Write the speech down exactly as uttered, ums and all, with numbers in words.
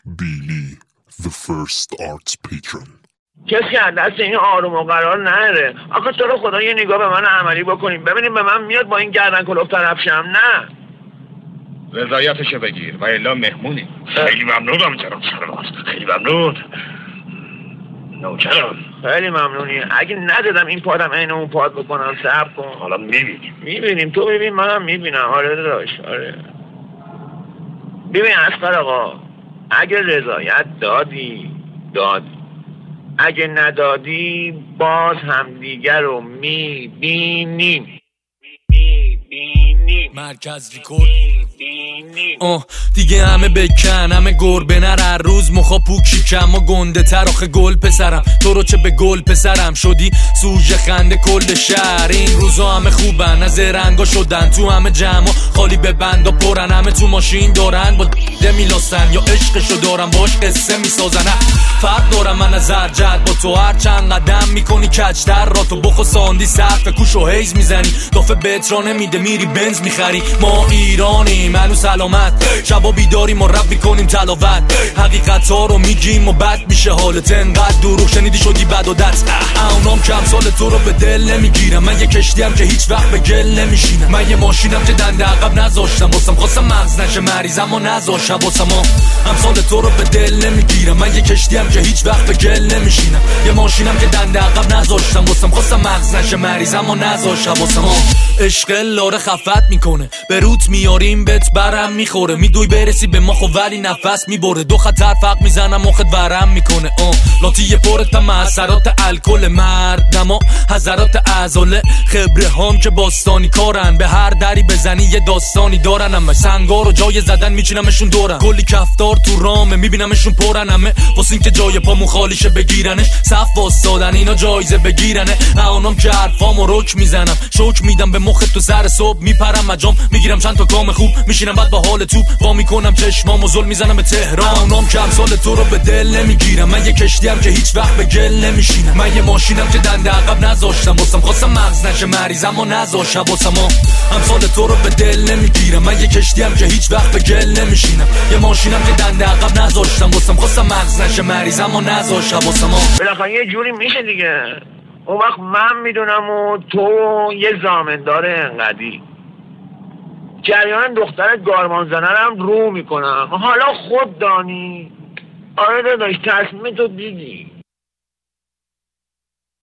بیلی the first arts patron. کسی از دست این آروم و قرار نره. آخه تو رو خدا یه نگاه به من عملی بکنیم ببینیم به من میاد با این گردن کلوف طرف شم. نه رضایتشو بگیر و الا مهمونی. خیلی ممنونم جناب سرباز، خیلی ممنون نوکرم. خیلی ممنونی. اگه ندادم این پادم عین اون پاد بکنم صبر کن. حالا میبینیم میبینیم تو ببین منم میبینم. آره داداش آره. ببین اصغر آقا اگه رضایت دادی دادی، اگه ندادی باز هم دیگر رو میبینیم. مرکز ریکورد آه دیگه همه بکن همه گربه نر هر روز مخا پوکی کم و گنده تر آخه گل پسرم تو رو چه به گل پسرم شدی سوژه خنده کل شهر. این روزا همه خوبن از رنگا شدن تو همه جمع خالی به بند و پرن همه تو ماشین دارن با ده میلاستن یا عشقشو دارن باش قصه میسازن. فرق دارم من از زرجت با تو هر چند قدم میکنی کچتر را تو بخو ساندی سقف کوش و حیز میزنی دافه بهت را نمیده میری بنز میخری. ما ایرانی منو سلامت شبا بیداریم و رب میکنیم تلاوت حقیقت ها رو میگیم و بد میشه حالت انقدر دروغ شنیدی شدی بد و دست. اونام کم سال تو رو به دل نمیگیرم. من یه کشتیم که هیچ وقت به گل نمیشینم. من یه ماشینم که دنده عقب نذاشتم واسم خواستم مغز نشه مریضم و نذاشتم واسم هم سال تو رو به دل نمیگیرم. من یه کشتیم که هیچ وقت به گل نمیشینم. یه ماشینم که دنده عقب نذاشتم واسم خواستم مغز نشه مریضم و نذاشتم واسم عشق لاره خفت میکنه به روت میاریم بهت برم میخوره میدوی برسی به ما خو ولی نفس میبره دو خطر فق میزنم مخت ورم میکنه آه لاتی یه پرت معصرات الکل مردم و حضرات ازاله خبره هام که باستانی کارن به هر دری بزنی یه داستانی دارن. همه سنگار و جای زدن میچینمشون دورن کلی کفتار تو رامه میبینمشون پرن همه واسه این که جای پامون خالیشه بگیرنش صف واسادن اینا جایزه بگیرنه. اونام که حرفامو رک میزنم شوک میدم به مخت تو سر صبح میپرم مجام میگیرم چند تا کام خوب میشینم بعد با حال تو وا میکنم چشمامو زل میزنم به تهران. اونام کم سال تو رو به دل نمیگیرم. من یه کشتیم که هیچ وقت به گل نمیشینم. من یه ماشینم که دنده عقب نذاشتم واسم خواستم مغز نشه مریضم و نذاشتم واسم هم سال تو رو به دل نمیگیرم. من یه کشتیم که هیچ وقت به گل نمیشینم. یه ماشینم که دنده عقب نذاشتم واسم خواستم مغز نشه مریضم و نذاشتم واسم بالاخره یه جوری میشه دیگه. اون وقت من میدونم و تو یه زامندار انقدی جریان دختر گارمان زنرم رو میکنم. حالا خود دانی. آره داداش تصمیم تو دیدی.